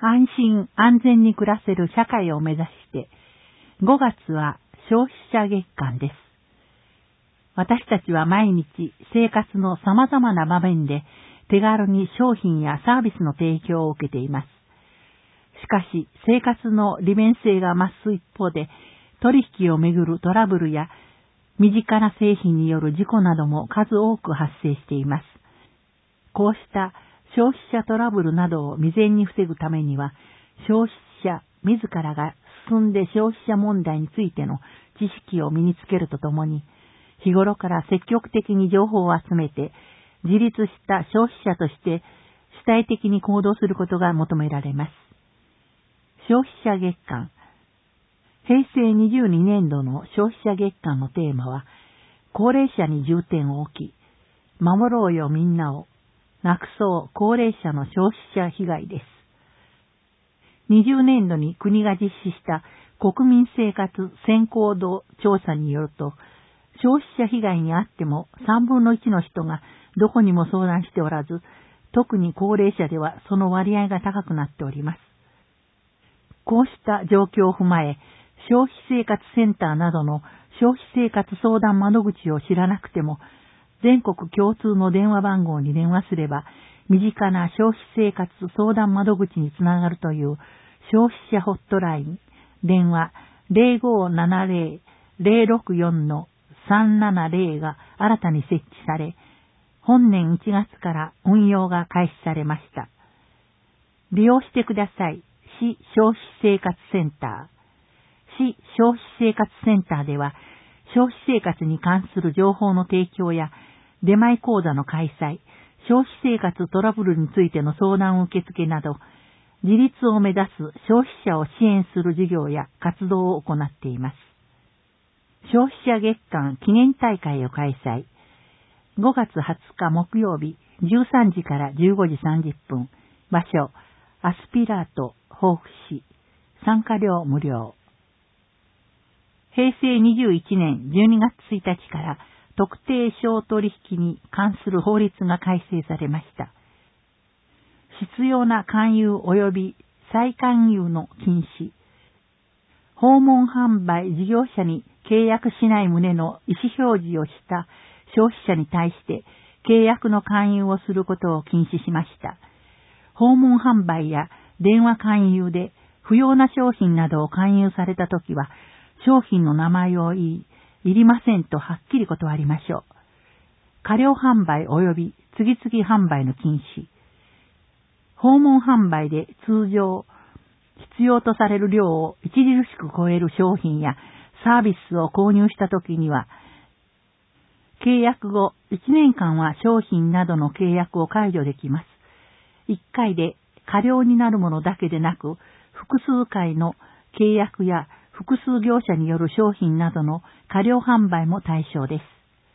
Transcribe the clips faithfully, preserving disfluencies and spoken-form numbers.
安心安全に暮らせる社会を目指して、ごがつは消費者月間です。私たちは毎日生活の様々な場面で手軽に商品やサービスの提供を受けています。しかし生活の利便性が増す一方で、取引をめぐるトラブルや身近な製品による事故なども数多く発生しています。こうした消費者トラブルなどを未然に防ぐためには、消費者自らが進んで消費者問題についての知識を身につけるとともに、日頃から積極的に情報を集めて、自立した消費者として主体的に行動することが求められます。消費者月間。へいせいにじゅうにねんどの消費者月間のテーマは、高齢者に重点を置き、守ろうよみんなを、なくそう高齢者の消費者被害です。にじゅうねんどに国が実施した国民生活先行度調査によると、消費者被害にあってもさんぶんのいちの人がどこにも相談しておらず、特に高齢者ではその割合が高くなっております。こうした状況を踏まえ、消費生活センターなどの消費生活相談窓口を知らなくても、全国共通の電話番号に電話すれば、身近な消費生活相談窓口につながるという消費者ホットライン、電話 ゼロごーななゼロ ゼロろくよん さんななゼロ が新たに設置され、本年いちがつから運用が開始されました。利用してください。市消費生活センター。市消費生活センターでは、消費生活に関する情報の提供や出前講座の開催、消費生活トラブルについての相談受付など、自立を目指す消費者を支援する事業や活動を行っています。消費者月間記念大会を開催。ごがつはつか木曜日じゅうさんじからじゅうごじさんじゅっぷん。場所、アスピラート、防府市。参加料無料。へいせいにじゅういちねんじゅうにがつついたちから特定商取引に関する法律が改正されました。必要な勧誘及び再勧誘の禁止。訪問販売事業者に契約しない旨の意思表示をした消費者に対して契約の勧誘をすることを禁止しました。訪問販売や電話勧誘で不要な商品などを勧誘されたときは、商品の名前を言い、いりませんとはっきり断りましょう。過料販売及び次々販売の禁止。訪問販売で通常必要とされる量を著しく超える商品やサービスを購入したときには、契約後いちねんかんは商品などの契約を解除できます。いっかいで過料になるものだけでなく、複数回の契約や複数業者による商品などの過料販売も対象です。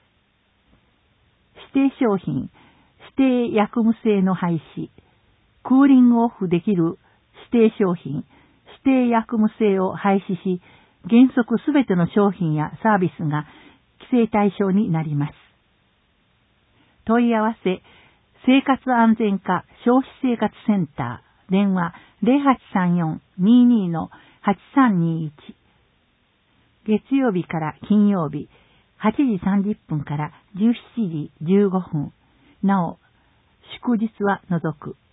指定商品、指定薬務性の廃止、クーリングオフできる指定商品、指定薬務性を廃止し、原則すべての商品やサービスが規制対象になります。問い合わせ、生活安全課消費生活センター、電話 ゼロはちさんよん にーにー はちさんにーいち。月曜日から金曜日、はちじさんじゅっぷんからじゅうしちじじゅうごふん。なお、祝日は除く。